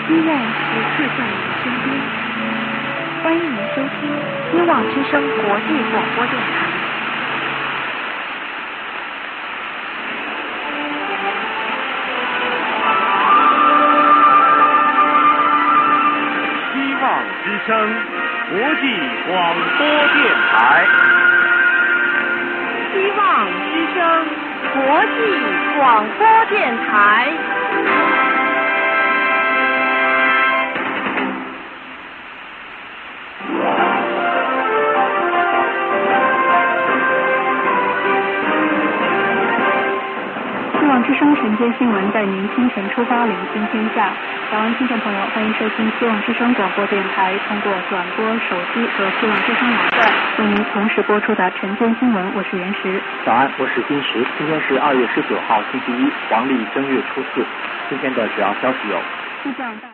医院时刻在您身边，欢迎您收听希望之声国际广播电台。 希望之声国际广播电台。 希望之声国际广播电台。 希望之声晨间新闻带您清晨出发，领先天下。早安，听众朋友，欢迎收听希望之声广播电台通过转播手机和希望之声网站为您同时播出的晨间新闻。我是袁石。 早安，我是金石。今天是2月19号，星期一，黄历正月初4。今天的主要消息有：